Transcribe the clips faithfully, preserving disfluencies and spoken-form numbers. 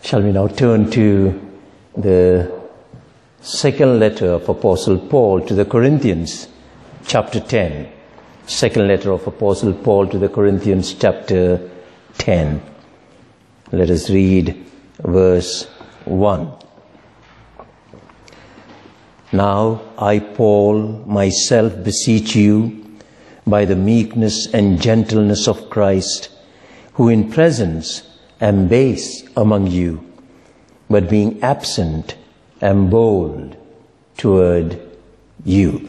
Shall we now turn to the second letter of Apostle Paul to the Corinthians, chapter ten. Second letter of Apostle Paul to the Corinthians, chapter ten. Let us read verse one. Now I, Paul, myself beseech you, by the meekness and gentleness of Christ, who in presence am base among you, but being absent am bold toward you.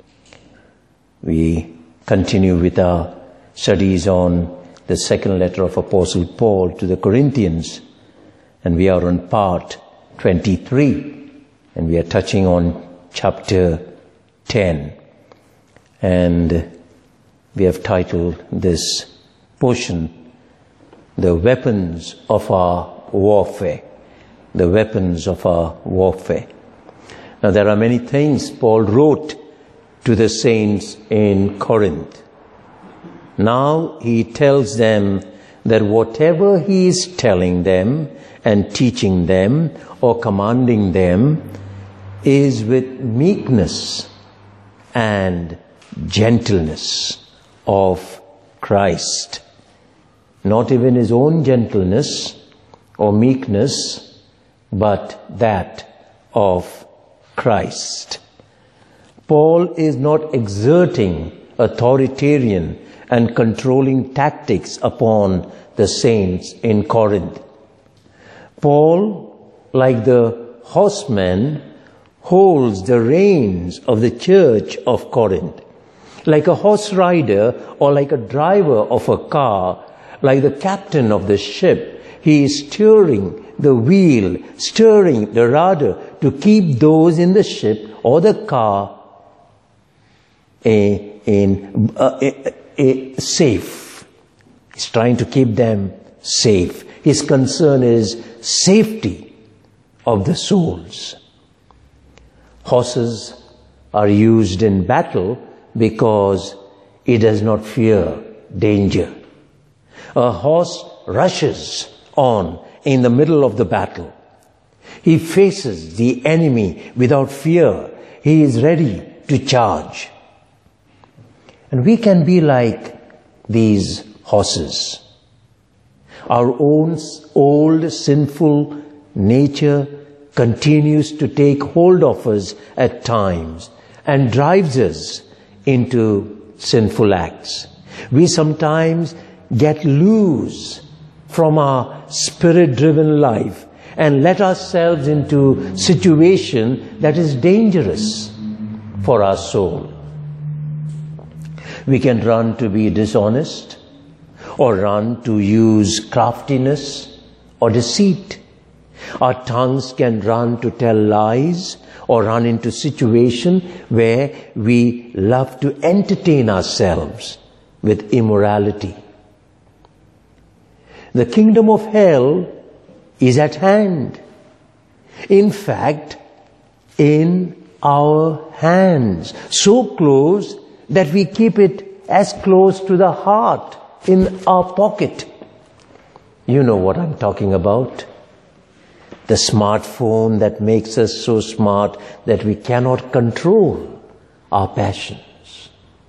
We continue with our studies on the second letter of Apostle Paul to the Corinthians, and we are on part twenty-three, and we are touching on chapter ten, and we have titled this portion, The Weapons of Our Warfare. The weapons of our warfare. Now there are many things Paul wrote to the saints in Corinth. Now he tells them that whatever he is telling them and teaching them or commanding them is with meekness and gentleness of Christ. Not even his own gentleness or meekness, but that of Christ. Paul is not exerting authoritarian and controlling tactics upon the saints in Corinth. Paul, like the horseman, holds the reins of the church of Corinth. Like a horse rider or like a driver of a car, like the captain of the ship, he is steering the wheel, stirring the rudder to keep those in the ship or the car a, in, uh, a, a safe. He's trying to keep them safe. His concern is safety of the souls. Horses are used in battle because it does not fear danger. A horse rushes on in the middle of the battle. He faces the enemy without fear. He is ready to charge. And we can be like these horses. Our own old sinful nature continues to take hold of us at times and drives us into sinful acts. We sometimes get loose from our spirit-driven life and let ourselves into situation that is dangerous for our soul. We can run to be dishonest, or run to use craftiness or deceit. Our tongues can run to tell lies or run into situation where we love to entertain ourselves with immorality. The kingdom of hell is at hand. In fact, in our hands. So close that we keep it as close to the heart in our pocket. You know what I'm talking about. The smartphone that makes us so smart that we cannot control our passions.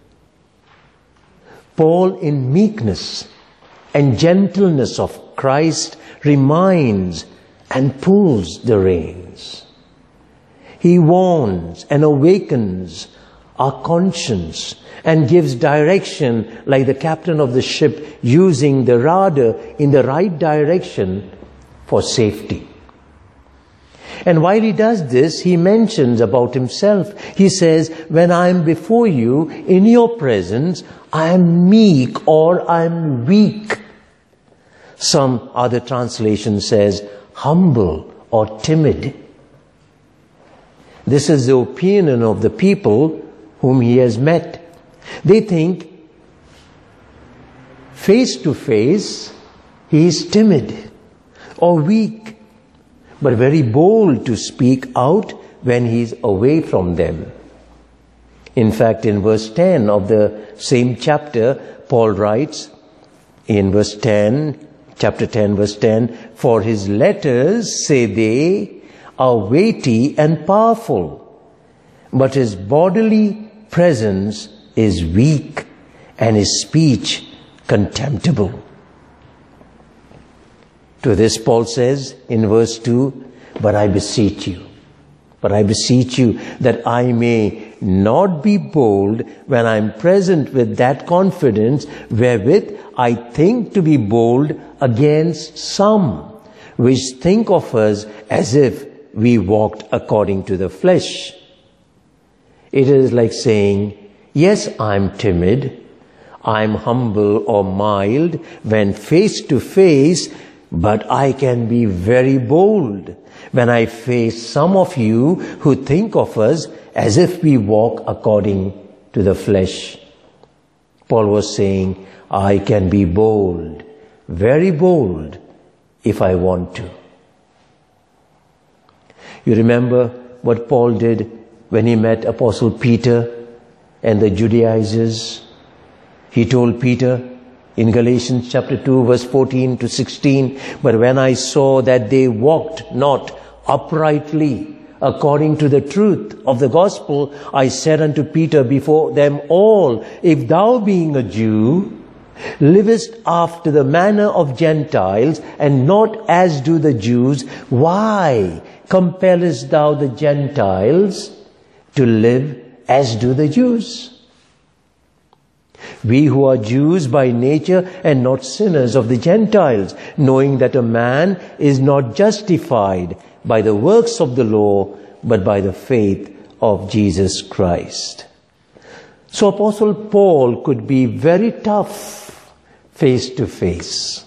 Paul, in meekness and gentleness of Christ, reminds and pulls the reins. He warns and awakens our conscience and gives direction like the captain of the ship, using the rudder in the right direction for safety. And while he does this, he mentions about himself. He says, when I am before you in your presence, I am meek or I am weak. Some other translation says humble or timid. This is the opinion of the people whom he has met. They think face to face he is timid or weak, but very bold to speak out when he is away from them. In fact, in verse ten of the same chapter, Paul writes in verse ten, chapter ten, verse ten, for his letters, say they, are weighty and powerful, but his bodily presence is weak and his speech contemptible. To this Paul says in verse two, but I beseech you, but I beseech you that I may not be bold when I am present with that confidence wherewith I think to be bold against some, which think of us as if we walked according to the flesh. It is like saying, yes, I'm timid, I'm humble or mild when face to face, but I can be very bold when I face some of you who think of us as if we walk according to the flesh. Paul was saying, I can be bold, very bold, if I want to. You remember what Paul did when he met Apostle Peter and the Judaizers? He told Peter in Galatians chapter two, verse fourteen to sixteen, but when I saw that they walked not uprightly according to the truth of the gospel, I said unto Peter before them all, if thou being a Jew, livest after the manner of Gentiles, and not as do the Jews, why compellest thou the Gentiles to live as do the Jews? We who are Jews by nature and not sinners of the Gentiles, knowing that a man is not justified by the works of the law, but by the faith of Jesus Christ. So Apostle Paul could be very tough face to face.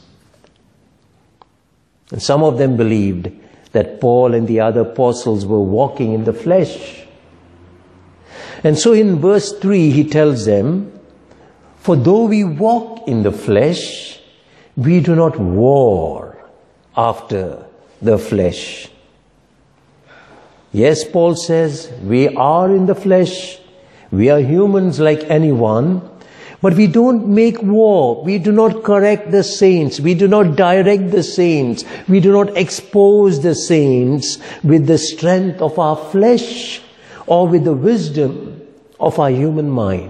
And some of them believed that Paul and the other apostles were walking in the flesh. And so in verse three he tells them, for though we walk in the flesh, we do not war after the flesh. Yes, Paul says, we are in the flesh. We are humans like anyone. But we don't make war. We do not correct the saints. We do not direct the saints. We do not expose the saints with the strength of our flesh or with the wisdom of our human mind.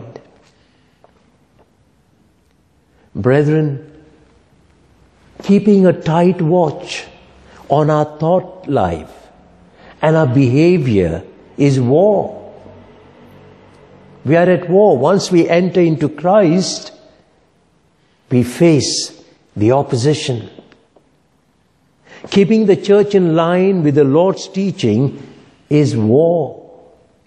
Brethren, keeping a tight watch on our thought life and our behavior is war. We are at war. Once we enter into Christ, we face the opposition. Keeping the church in line with the Lord's teaching is war.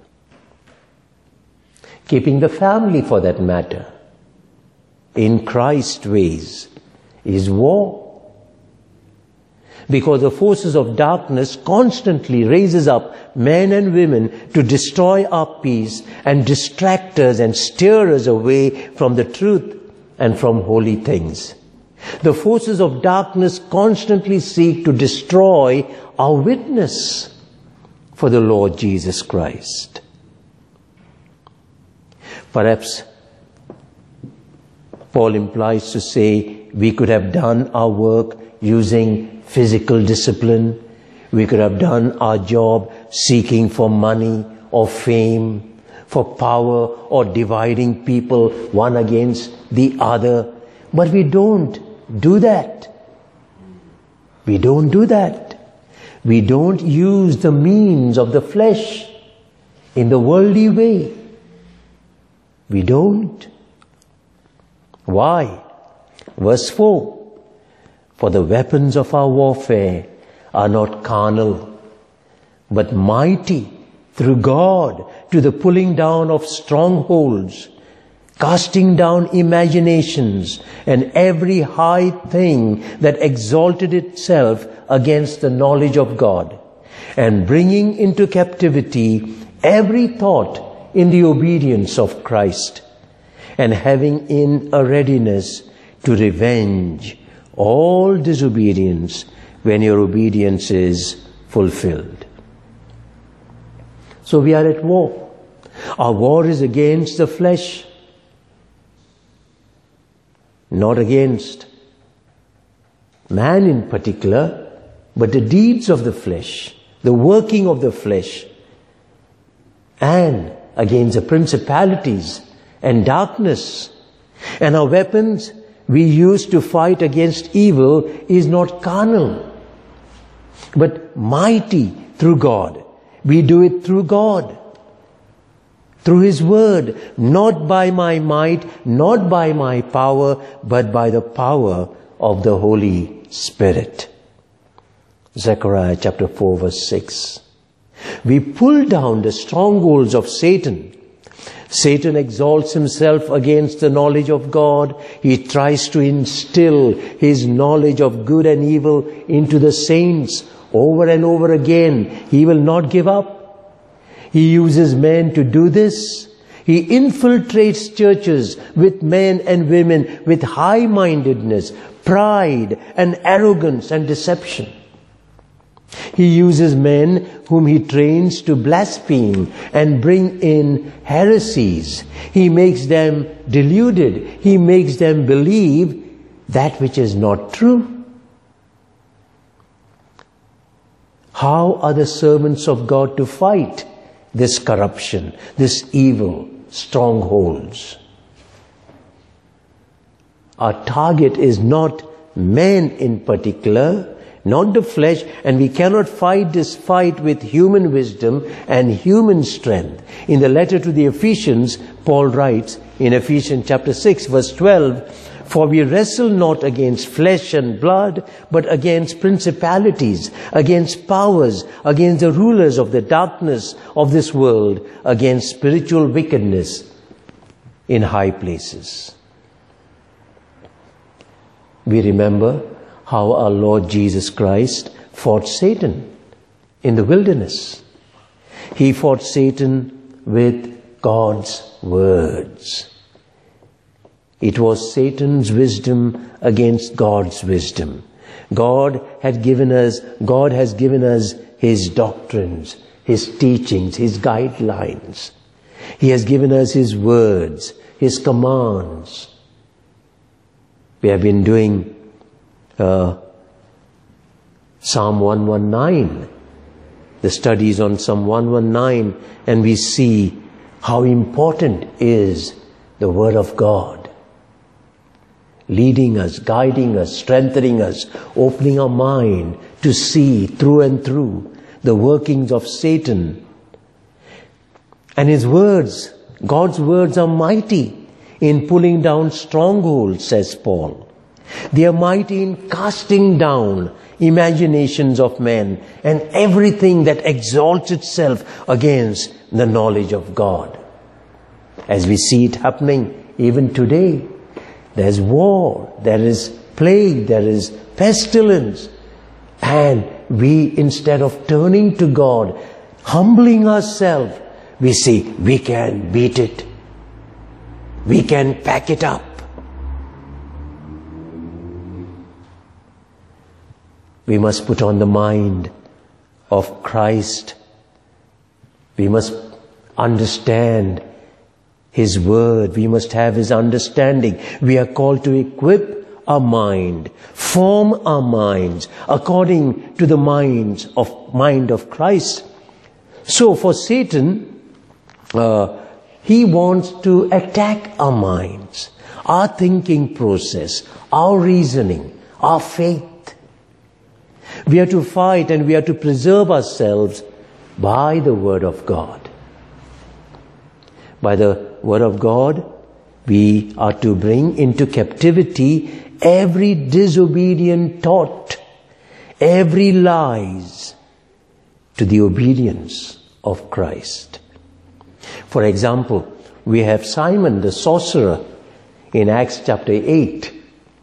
Keeping the family, for that matter, in Christ's ways is war. Because the forces of darkness constantly raises up men and women to destroy our peace and distract us and steer us away from the truth and from holy things. The forces of darkness constantly seek to destroy our witness for the Lord Jesus Christ. Perhaps Paul implies to say we could have done our work using physical discipline. We could have done our job seeking for money or fame, for power or dividing people one against the other. But we don't do that. We don't do that. We don't use the means of the flesh in the worldly way. We don't. Why? Verse four. For the weapons of our warfare are not carnal, but mighty through God to the pulling down of strongholds, casting down imaginations and every high thing that exalted itself against the knowledge of God, and bringing into captivity every thought in the obedience of Christ, and having in a readiness to revenge all disobedience when your obedience is fulfilled. So we are at war. Our war is against the flesh, not against man in particular, but the deeds of the flesh, the working of the flesh, and against the principalities and darkness. And our weapons we use to fight against evil is not carnal, but mighty through God. We do it through God, through His Word, not by my might, not by my power, but by the power of the Holy Spirit. Zechariah chapter four verse six. We pull down the strongholds of Satan. Satan exalts himself against the knowledge of God. He tries to instill his knowledge of good and evil into the saints over and over again. He will not give up. He uses men to do this. He infiltrates churches with men and women with high-mindedness, pride and arrogance and deception. He uses men whom he trains to blaspheme and bring in heresies. He makes them deluded. He makes them believe that which is not true. How are the servants of God to fight this corruption, this evil strongholds? Our target is not men in particular, not the flesh, and we cannot fight this fight with human wisdom and human strength. In the letter to the Ephesians, Paul writes in Ephesians chapter six verse twelve, "For we wrestle not against flesh and blood, but against principalities, against powers, against the rulers of the darkness of this world, against spiritual wickedness in high places." We remember how our Lord Jesus Christ fought Satan in the wilderness. He fought Satan with God's words. It was Satan's wisdom against God's wisdom. God had given us, God has given us His doctrines, His teachings, His guidelines. He has given us His words, His commands. We have been doing Uh, Psalm one nineteen, the studies on Psalm one nineteen, and we see how important is the Word of God, leading us, guiding us, strengthening us, opening our mind to see through and through the workings of Satan. And His words, God's words, are mighty in pulling down strongholds, says Paul. They are mighty in casting down imaginations of men and everything that exalts itself against the knowledge of God. As we see it happening even today, there's war, there is plague, there is pestilence. And we, instead of turning to God, humbling ourselves, we say, we can beat it. We can pack it up. We must put on the mind of Christ. We must understand His Word. We must have His understanding. We are called to equip our mind, form our minds according to the minds of mind of Christ. So for Satan, uh, he wants to attack our minds, our thinking process, our reasoning, our faith. We are to fight and we are to preserve ourselves by the Word of God. By the Word of God, we are to bring into captivity every disobedient thought, every lies, to the obedience of Christ. For example, we have Simon the sorcerer in Acts chapter eight.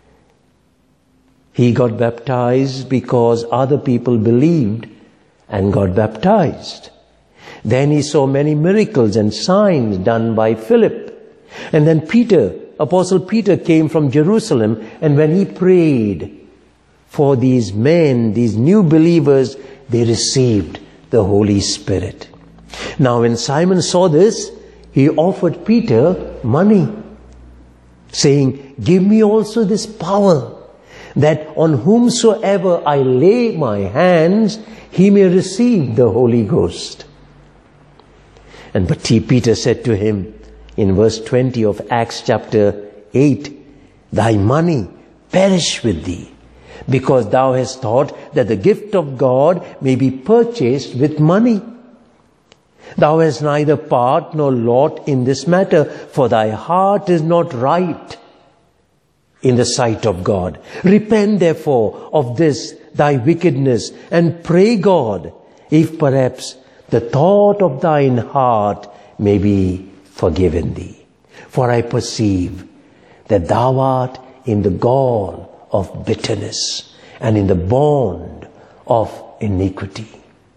He got baptized because other people believed and got baptized. Then he saw many miracles and signs done by Philip. And then Peter, Apostle Peter, came from Jerusalem, and when he prayed for these men, these new believers, they received the Holy Spirit. Now when Simon saw this, he offered Peter money, saying, "Give me also this power, that on whomsoever I lay my hands, he may receive the Holy Ghost. And but Peter said to him in verse twenty of Acts chapter eight, thy money perish with thee, because thou hast thought that the gift of God may be purchased with money. Thou hast neither part nor lot in this matter, for thy heart is not right in the sight of God. Repent therefore of this thy wickedness, and pray God, if perhaps the thought of thine heart may be forgiven thee. For I perceive that thou art in the gall of bitterness, and in the bond of iniquity.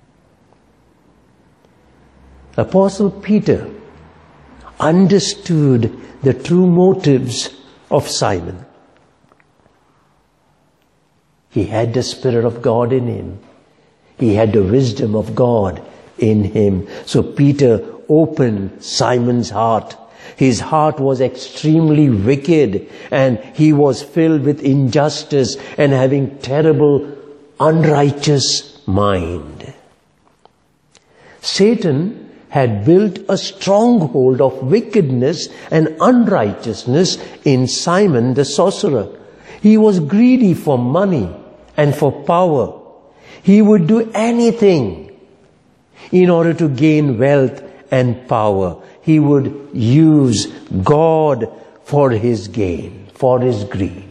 Apostle Peter understood the true motives of Simon. He had the Spirit of God in him. He had the wisdom of God in him. So Peter opened Simon's heart. His heart was extremely wicked, and he was filled with injustice and having terrible, unrighteous mind. Satan had built a stronghold of wickedness and unrighteousness in Simon the sorcerer. He was greedy for money and for power. He would do anything in order to gain wealth and power. He would use God for his gain, for his greed.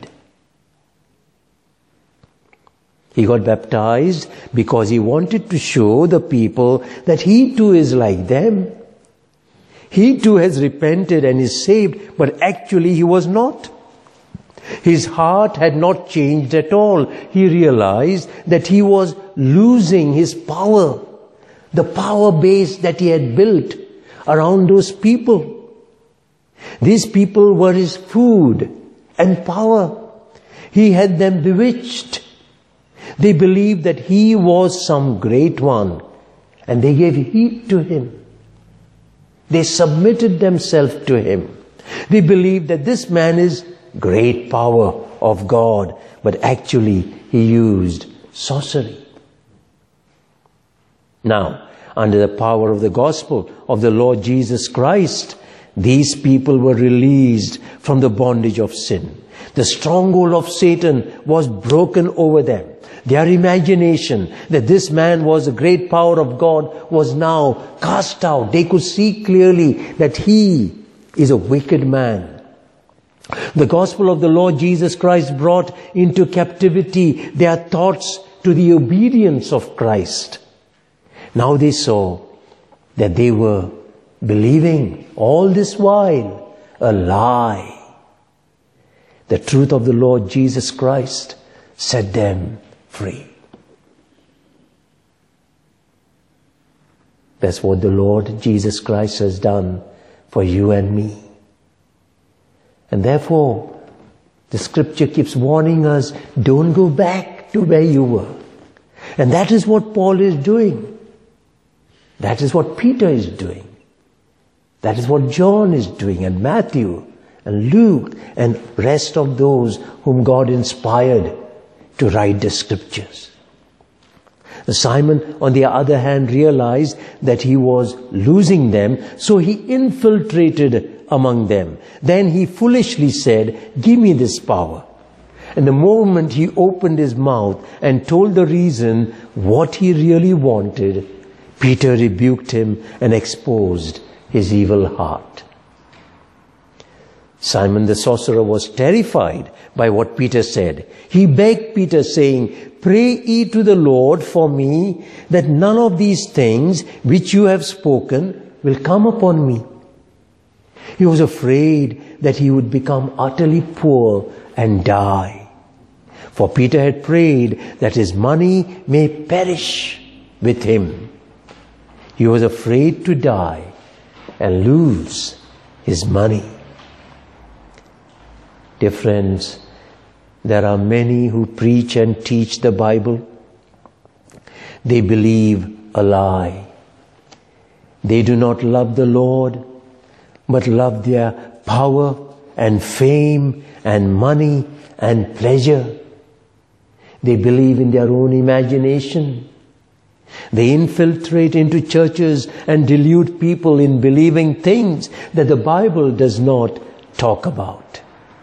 He got baptized because he wanted to show the people that he too is like them. He too has repented and is saved, but actually he was not. His heart had not changed at all. He realized that he was losing his power, the power base that he had built around those people. These people were his food and power. He had them bewitched. They believed that he was some great one, and they gave heed to him. They submitted themselves to him. They believed that this man is great power of God, but actually he used sorcery. Now, under the power of the gospel of the Lord Jesus Christ, these people were released from the bondage of sin. The stronghold of Satan was broken over them. Their imagination that this man was a great power of God was now cast out. They could see clearly that he is a wicked man. The gospel of the Lord Jesus Christ brought into captivity their thoughts to the obedience of Christ. Now they saw that they were believing all this while a lie. The truth of the Lord Jesus Christ set them free. That's what the Lord Jesus Christ has done for you and me. And therefore, the scripture keeps warning us, don't go back to where you were. And that is what Paul is doing. That is what Peter is doing. That is what John is doing, and Matthew and Luke and rest of those whom God inspired to write the scriptures. Simon, on the other hand, realized that he was losing them, so he infiltrated among them. Then he foolishly said, give me this power. And the moment he opened his mouth and told the reason what he really wanted, Peter rebuked him and exposed his evil heart. Simon the sorcerer was terrified by what Peter said. He begged Peter, saying, pray ye to the Lord for me, that none of these things which you have spoken will come upon me. He was afraid that he would become utterly poor and die. For Peter had prayed that his money may perish with him. He was afraid to die and lose his money. Dear friends, there are many who preach and teach the Bible. They believe a lie. They do not love the Lord, but love their power and fame and money and pleasure. They believe in their own imagination. They infiltrate into churches and delude people in believing things that the Bible does not talk about.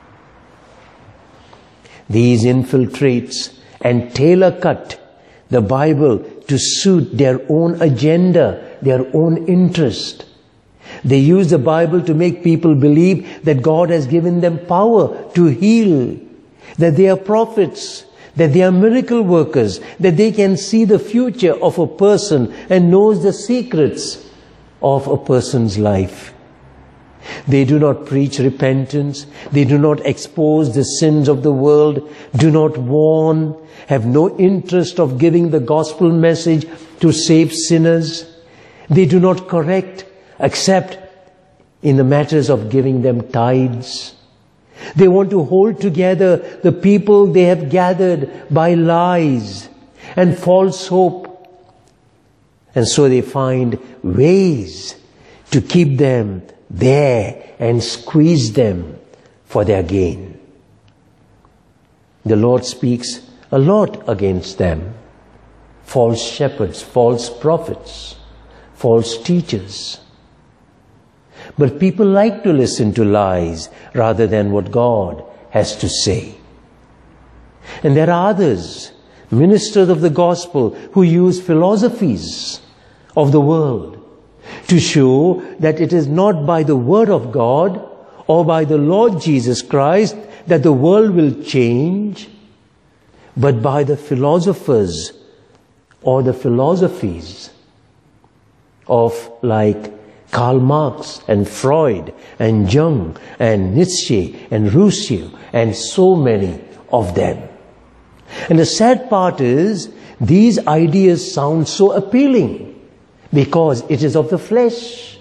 These infiltrates and tailor-cut the Bible to suit their own agenda, their own interest. They use the Bible to make people believe that God has given them power to heal, that they are prophets, that they are miracle workers, that they can see the future of a person and knows the secrets of a person's life. They do not preach repentance. They do not expose the sins of the world, do not warn, have no interest of giving the gospel message to save sinners. They do not correct, except in the matters of giving them tithes. They want to hold together the people they have gathered by lies and false hope. And so they find ways to keep them there and squeeze them for their gain. The Lord speaks a lot against them. False shepherds, false prophets, false teachers. But people like to listen to lies rather than what God has to say. And there are others, ministers of the gospel, who use philosophies of the world to show that it is not by the word of God or by the Lord Jesus Christ that the world will change, but by the philosophers or the philosophies of like Karl Marx and Freud and Jung and Nietzsche and Rousseau and so many of them. And the sad part is, these ideas sound so appealing because it is of the flesh,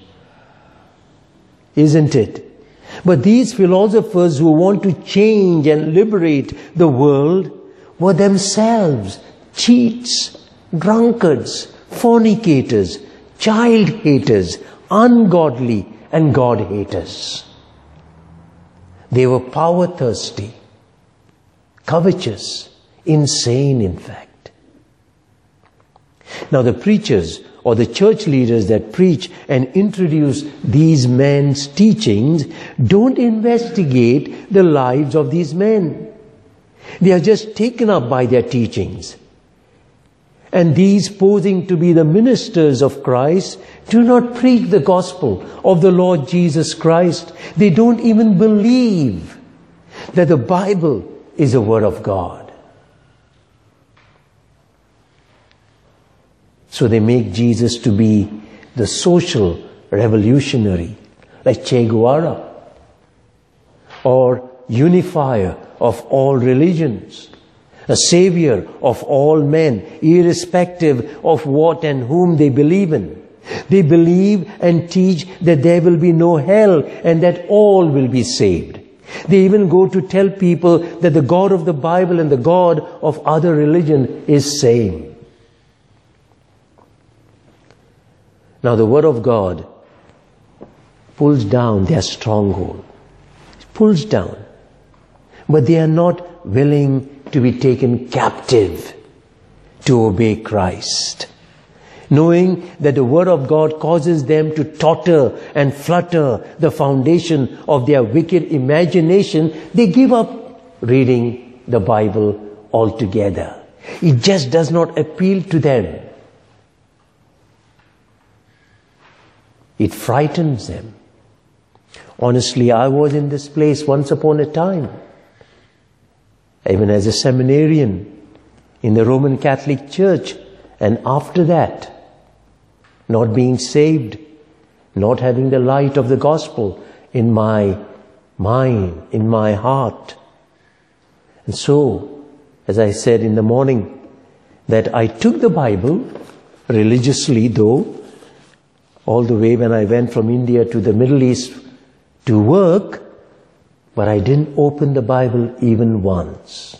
isn't it? But these philosophers who want to change and liberate the world were themselves cheats, drunkards, fornicators, child haters, ungodly and God haters. They were power thirsty, covetous, insane in fact. Now the preachers or the church leaders that preach and introduce these men's teachings don't investigate the lives of these men. They are just taken up by their teachings. And these posing to be the ministers of Christ do not preach the gospel of the Lord Jesus Christ. They don't even believe that the Bible is the word of God. So they make Jesus to be the social revolutionary, like Che Guevara, or unifier of all religions, a savior of all men, irrespective of what and whom they believe in. They believe and teach that there will be no hell and that all will be saved. They even go to tell people that the God of the Bible and the God of other religion is same. Now the word of God pulls down their stronghold. It pulls down. But they are not willing to be taken captive to obey Christ. Knowing that the word of God causes them to totter and flutter the foundation of their wicked imagination, they give up reading the Bible altogether. It just does not appeal to them. It frightens them. Honestly, I was in this place once upon a time, even as a seminarian in the Roman Catholic Church, and after that, not being saved, not having the light of the gospel in my mind, in my heart. And so, as I said in the morning, that I took the Bible religiously though, all the way when I went from India to the Middle East to work, but I didn't open the Bible even once.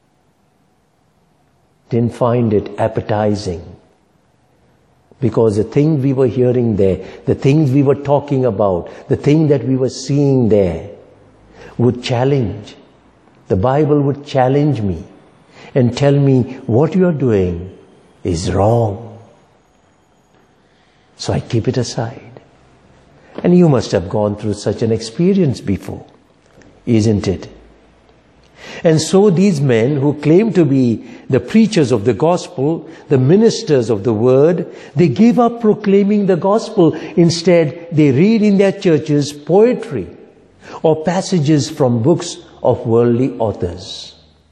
Didn't find it appetizing. Because the things we were hearing there, the things we were talking about, the thing that we were seeing there would challenge. The Bible would challenge me. and tell me what you are doing is wrong. So I keep it aside. And you must have gone through such an experience before, isn't it? And so these men who claim to be the preachers of the gospel, the ministers of the word, they give up proclaiming the gospel. Instead, they read in their churches poetry or passages from books of worldly authors.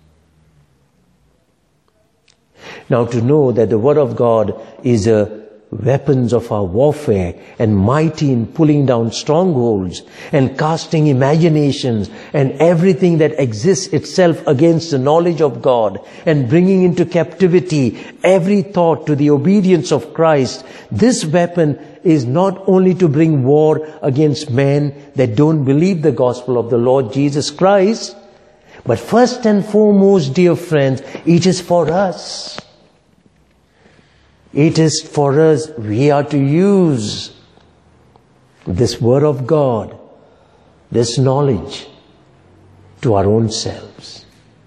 Now, to know that the word of God is a weapons of our warfare and mighty in pulling down strongholds and casting imaginations and everything that exists itself against the knowledge of God and bringing into captivity every thought to the obedience of Christ. This weapon is not only to bring war against men that don't believe the gospel of the Lord Jesus Christ, but first and foremost, dear friends, it is for us. It is for us. We are to use this word of God, this knowledge, to our own selves.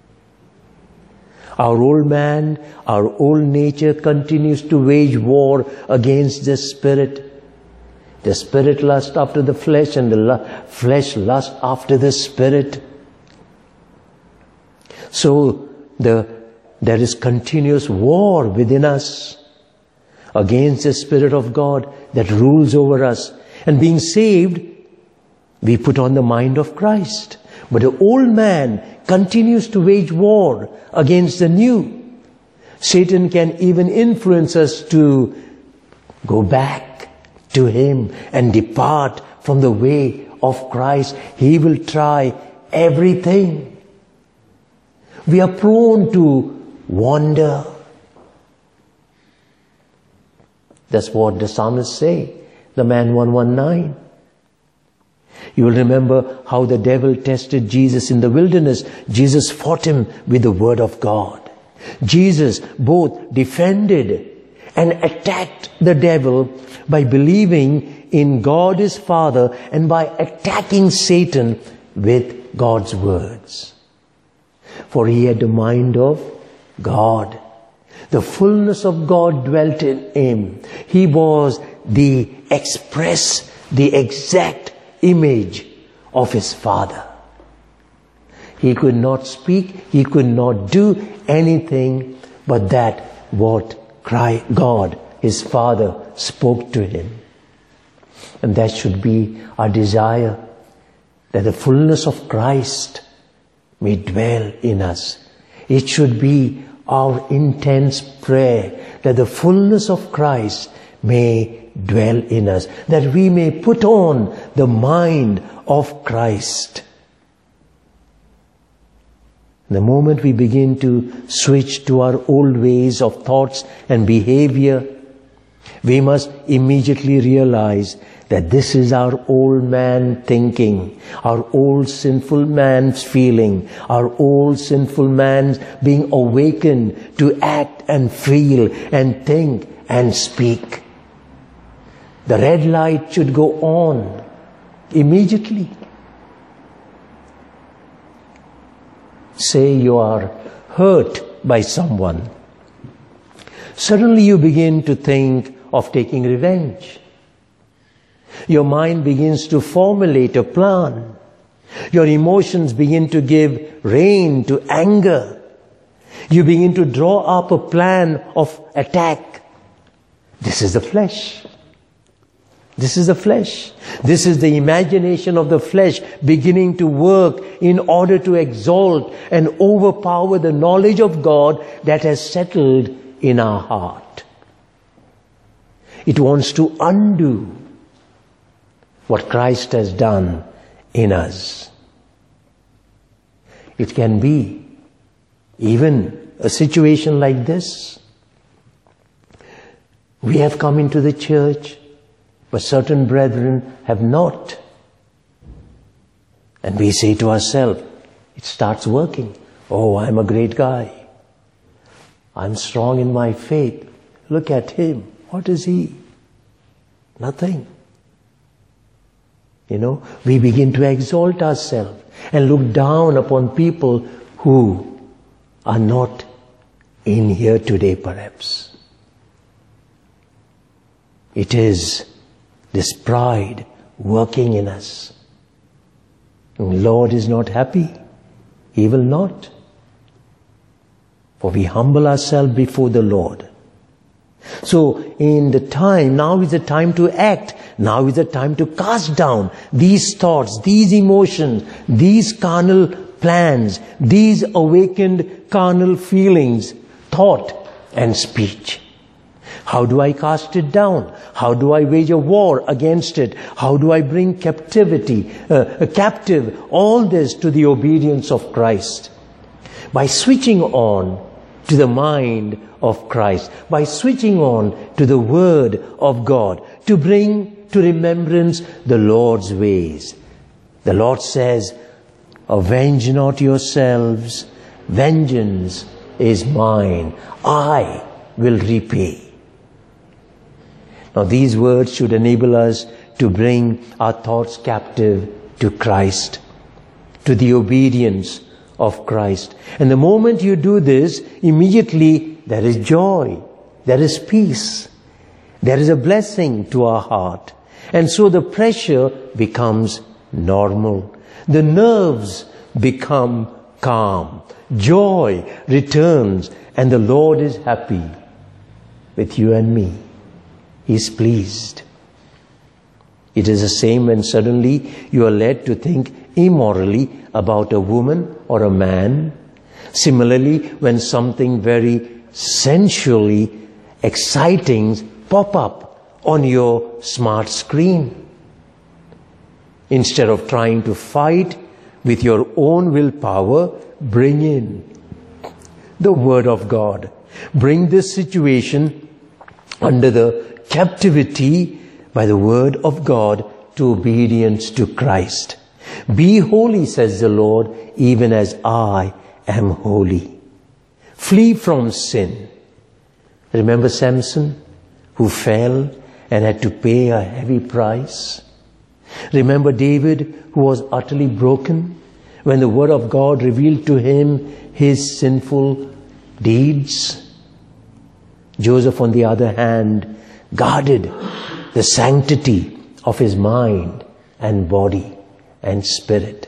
Our old man, our old nature continues to wage war against the spirit. The spirit lusts after the flesh and the lu- flesh lusts after the spirit. So the, there is continuous war within us against the Spirit of God that rules over us. And being saved, we put on the mind of Christ. But the old man continues to wage war against the new. Satan can even influence us to go back to him and depart from the way of Christ. He will try everything. We are prone to wander. That's what the psalmists say, the man one nineteen. You will remember how the devil tested Jesus in the wilderness. Jesus fought him with the word of God. Jesus both defended and attacked the devil by believing in God his Father and by attacking Satan with God's words. For he had the mind of God. The fullness of God dwelt in him. He was the express, the exact image of his Father. He could not speak, he could not do anything but that what God, his Father, spoke to him. And that should be our desire, that the fullness of Christ may dwell in us. It should be our intense prayer that the fullness of Christ may dwell in us, that we may put on the mind of Christ. The moment we begin to switch to our old ways of thoughts and behavior, we must immediately realize that this is our old man thinking, our old sinful man's feeling, our old sinful man's being awakened to act and feel and think and speak. The red light should go on immediately. Say you are hurt by someone. Suddenly you begin to think of taking revenge. Your mind begins to formulate a plan. Your emotions begin to give rein to anger. You begin to draw up a plan of attack. This is the flesh. This is the flesh. This is the imagination of the flesh beginning to work in order to exalt and overpower the knowledge of God that has settled in our heart. It wants to undo what Christ has done in us. It can be even a situation like this. We have come into the church, but certain brethren have not. And we say to ourselves, it starts working. Oh, I'm a great guy. I'm strong in my faith. Look at him. What is he? Nothing. You know, we begin to exalt ourselves and look down upon people who are not in here today perhaps. It is this pride working in us. And the Lord is not happy. He will not. For we humble ourselves before the Lord. So in the time, now is the time to act. Now is the time to cast down these thoughts, these emotions, these carnal plans, these awakened carnal feelings, thought and speech. How do I cast it down? How do I wage a war against it? How do I bring captivity, uh, captive, all this to the obedience of Christ? By switching on to the mind of Christ, by switching on to the Word of God, to bring to remembrance the Lord's ways. The Lord says, avenge not yourselves, vengeance is mine, I will repay. Now these words should enable us to bring our thoughts captive to Christ, to the obedience of Christ. And the moment you do this, immediately there is joy, there is peace, there is a blessing to our heart. And so the pressure becomes normal. The nerves become calm. Joy returns, and the Lord is happy with you and me. He is pleased. It is the same when suddenly you are led to think immorally about a woman or a man. Similarly, when something very sensually exciting pop up on your smart screen. Instead of trying to fight with your own willpower, bring in the Word of God. Bring this situation under the captivity by the Word of God to obedience to Christ. Be holy, says the Lord, even as I am holy. Flee from sin. Remember Samson, who fell and had to pay a heavy price? Remember David, who was utterly broken when the Word of God revealed to him his sinful deeds? Joseph, on the other hand, guarded the sanctity of his mind and body and spirit.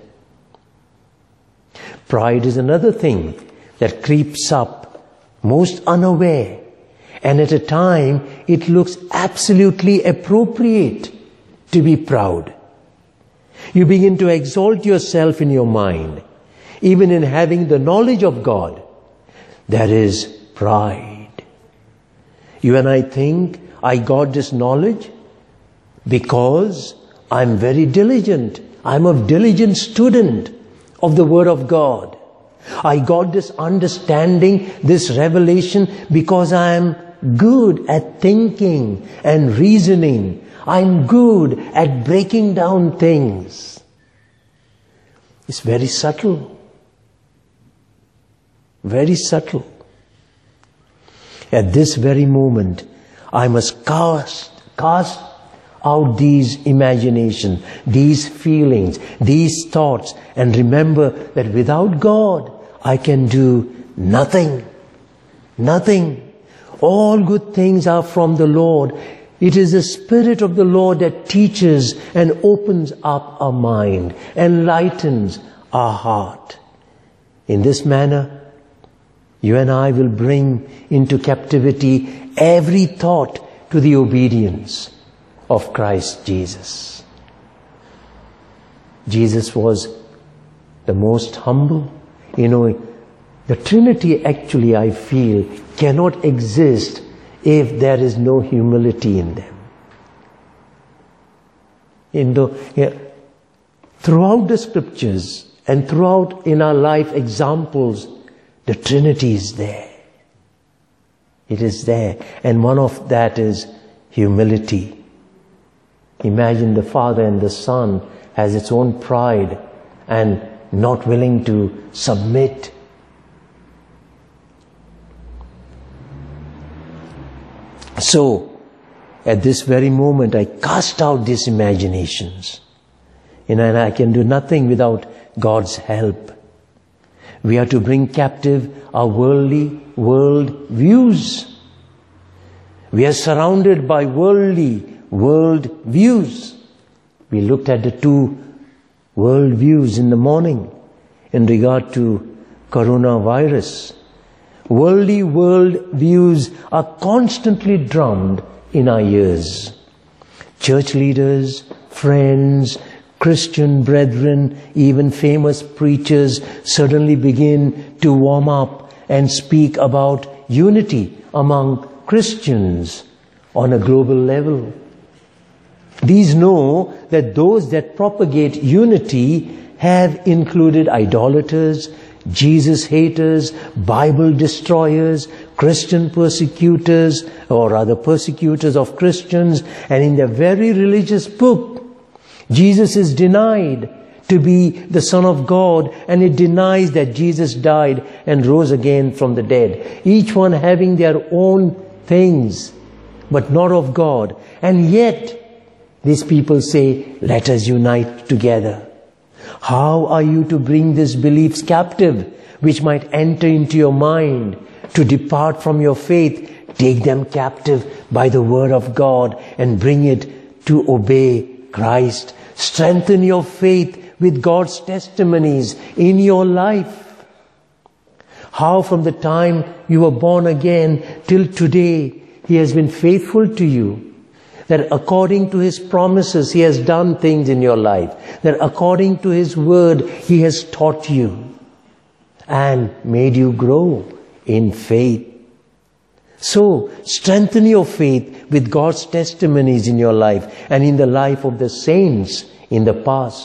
Pride is another thing that creeps up most unaware, and at a time it looks absolutely appropriate to be proud. You begin to exalt yourself in your mind, even in having the knowledge of God. There is pride. You and I think, I got this knowledge because I'm very diligent. I'm a diligent student of the Word of God. I got this understanding, this revelation, because I'm good at thinking and reasoning. I'm good at breaking down things. It's very subtle. Very subtle. At this very moment, I must cast, cast out these imaginations, these feelings, these thoughts, and remember that without God, I can do nothing. Nothing. All good things are from the Lord. It is the Spirit of the Lord that teaches and opens up our mind, enlightens our heart. In this manner, you and I will bring into captivity every thought to the obedience of Christ Jesus. Jesus was the most humble. You know, the Trinity actually, I feel, cannot exist if there is no humility in them. In the, yeah, throughout the scriptures and throughout in our life examples, the Trinity is there. It is there. And one of that is humility. Imagine the Father and the Son has its own pride and not willing to submit. So, at this very moment, I cast out these imaginations. And I can do nothing without God's help. We are to bring captive our worldly world views. We are surrounded by worldly world views. We looked at the two world views in the morning in regard to coronavirus. Worldly world views are constantly drummed in our ears. Church leaders, friends, Christian brethren, even famous preachers suddenly begin to warm up and speak about unity among Christians on a global level. These know that those that propagate unity have included idolaters, Jesus haters, Bible destroyers, Christian persecutors, or rather persecutors of Christians, and in their very religious book, Jesus is denied to be the Son of God, and it denies that Jesus died and rose again from the dead. Each one having their own things, but not of God. And yet, these people say, let us unite together. How are you to bring these beliefs captive, which might enter into your mind to depart from your faith? Take them captive by the word of God and bring it to obey Christ. Strengthen your faith with God's testimonies in your life. How from the time you were born again till today, He has been faithful to you. That according to His promises, He has done things in your life. That according to His word, He has taught you and made you grow in faith. So, strengthen your faith with God's testimonies in your life and in the life of the saints in the past.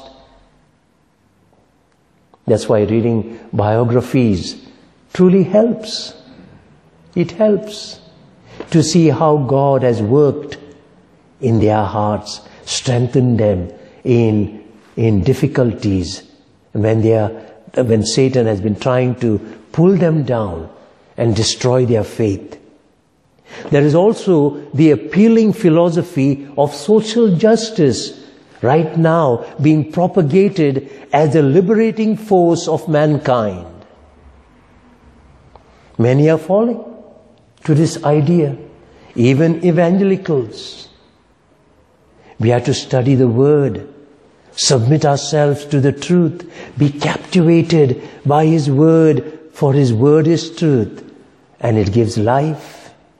That's why reading biographies truly helps. It helps to see how God has worked in their hearts, strengthened them in, in difficulties, and when they are, when Satan has been trying to pull them down and destroy their faith. There is also the appealing philosophy of social justice right now being propagated as the liberating force of mankind. Many are falling to this idea, even evangelicals. We are to study the Word, submit ourselves to the truth, be captivated by His Word, for His Word is truth, and it gives life.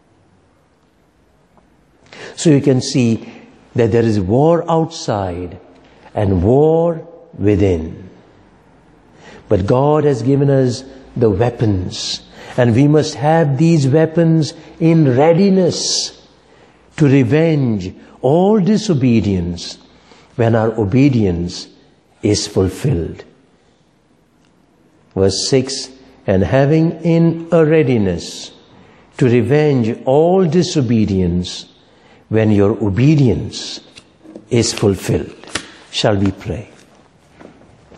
So you can see that there is war outside and war within. But God has given us the weapons, and we must have these weapons in readiness to revenge all disobedience when our obedience is fulfilled. Verse six, and having in a readiness to revenge all disobedience when your obedience is fulfilled. Shall we pray?